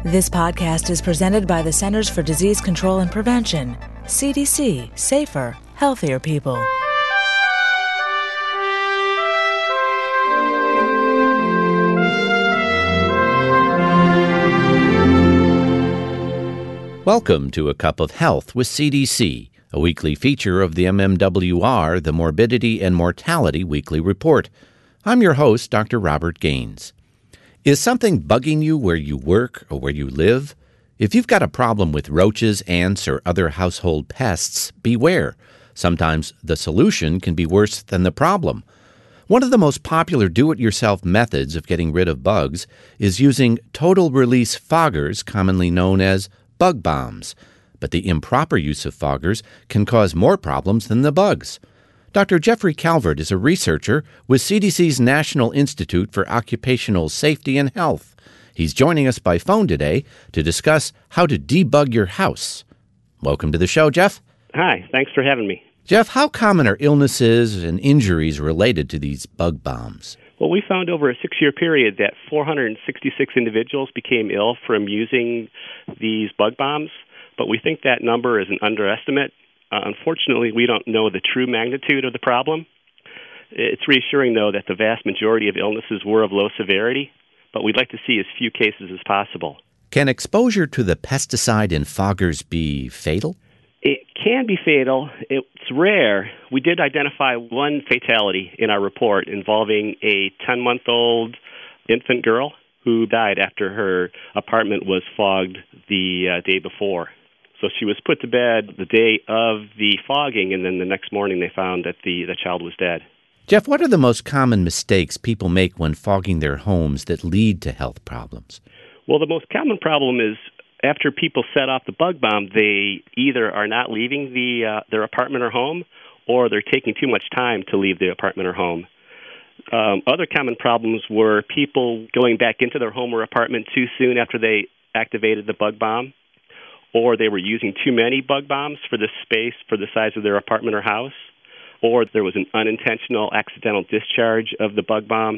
This podcast is presented by the Centers for Disease Control and Prevention, CDC, safer, healthier people. Welcome to A Cup of Health with CDC, a weekly feature of the MMWR, the Morbidity and Mortality Weekly Report. I'm your host, Dr. Robert Gaines. Is something bugging you where you work or where you live? If you've got a problem with roaches, ants, or other household pests, beware. Sometimes the solution can be worse than the problem. One of the most popular do-it-yourself methods of getting rid of bugs is using total-release foggers, commonly known as bug bombs. But the improper use of foggers can cause more problems than the bugs. Dr. Jeffrey Calvert is a researcher with CDC's National Institute for Occupational Safety and Health. He's joining us by phone today to discuss how to debug your house. Welcome to the show, Jeff. Hi, thanks for having me. Jeff, how common are illnesses and injuries related to these bug bombs? Well, we found over a 6-year period that 466 individuals became ill from using these bug bombs, but we think that number is an underestimate. Unfortunately, we don't know the true magnitude of the problem. It's reassuring, though, that the vast majority of illnesses were of low severity, but we'd like to see as few cases as possible. Can exposure to the pesticide in foggers be fatal? It can be fatal. It's rare. We did identify one fatality in our report involving a 10-month-old infant girl who died after her apartment was fogged the day before. So she was put to bed the day of the fogging, and then the next morning they found that the child was dead. Jeff, what are the most common mistakes people make when fogging their homes that lead to health problems? Well, the most common problem is after people set off the bug bomb, they either are not leaving their apartment or home, or they're taking too much time to leave the apartment or home. Other common problems were people going back into their home or apartment too soon after they activated the bug bomb, or they were using too many bug bombs for the space, for the size of their apartment or house, or there was an unintentional accidental discharge of the bug bomb,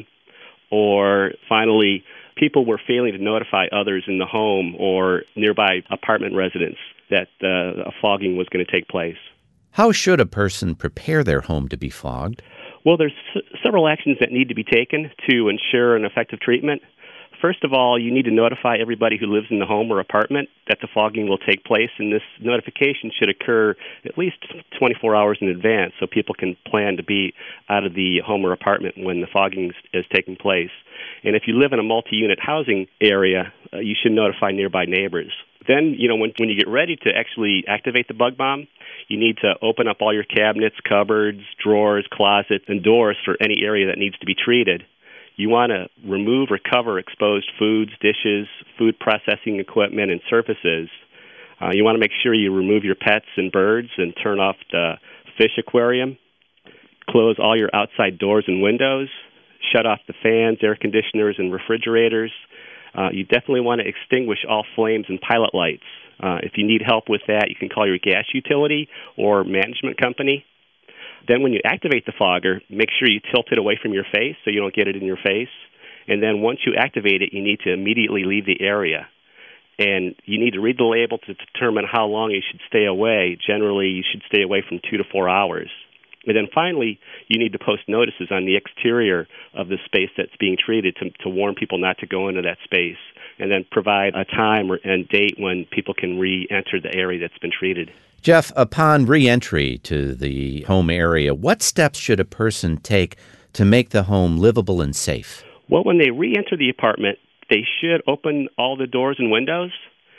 or finally, people were failing to notify others in the home or nearby apartment residents that a fogging was going to take place. How should a person prepare their home to be fogged? Well, there's several actions that need to be taken to ensure an effective treatment. First of all, you need to notify everybody who lives in the home or apartment that the fogging will take place, and this notification should occur at least 24 hours in advance so people can plan to be out of the home or apartment when the fogging is taking place. And if you live in a multi-unit housing area, you should notify nearby neighbors. Then, when you get ready to actually activate the bug bomb, you need to open up all your cabinets, cupboards, drawers, closets, and doors for any area that needs to be treated. You want to remove or cover exposed foods, dishes, food processing equipment, and surfaces. You want to make sure you remove your pets and birds and turn off the fish aquarium. Close all your outside doors and windows. Shut off the fans, air conditioners, and refrigerators. You definitely want to extinguish all flames and pilot lights. If you need help with that, you can call your gas utility or management company. Then when you activate the fogger, make sure you tilt it away from your face so you don't get it in your face. And then once you activate it, you need to immediately leave the area. And you need to read the label to determine how long you should stay away. Generally, you should stay away from 2 to 4 hours. And then finally, you need to post notices on the exterior of the space that's being treated to warn people not to go into that space. And then provide a time and date when people can re-enter the area that's been treated. Jeff, upon re-entry to the home area, what steps should a person take to make the home livable and safe? Well, when they re-enter the apartment, they should open all the doors and windows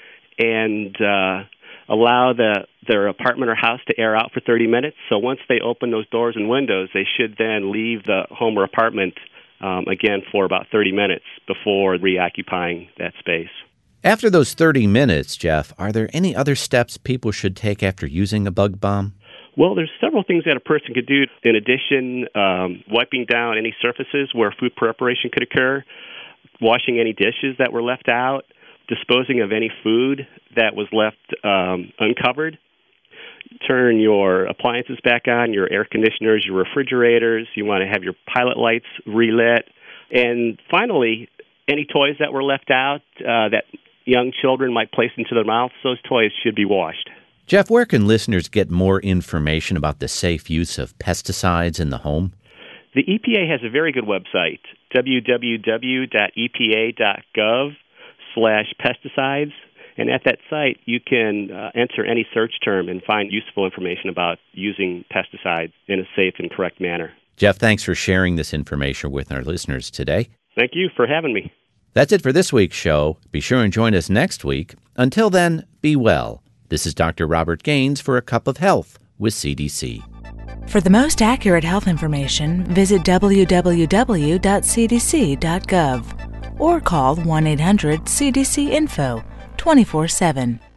and allow their apartment or house to air out for 30 minutes. So once they open those doors and windows, they should then leave the home or apartment again for about 30 minutes before reoccupying that space. After those 30 minutes, Jeff, are there any other steps people should take after using a bug bomb? Well, there's several things that a person could do. In addition, wiping down any surfaces where food preparation could occur, washing any dishes that were left out, disposing of any food that was left uncovered. Turn your appliances back on, your air conditioners, your refrigerators. You want to have your pilot lights relit. And finally, any toys that were left out that young children might place into their mouths, those toys should be washed. Jeff, where can listeners get more information about the safe use of pesticides in the home? The EPA has a very good website, www.epa.gov/pesticides. And at that site, you can enter any search term and find useful information about using pesticides in a safe and correct manner. Jeff, thanks for sharing this information with our listeners today. Thank you for having me. That's it for this week's show. Be sure and join us next week. Until then, be well. This is Dr. Robert Gaines for A Cup of Health with CDC. For the most accurate health information, visit www.cdc.gov or call 1-800-CDC-INFO 24/7.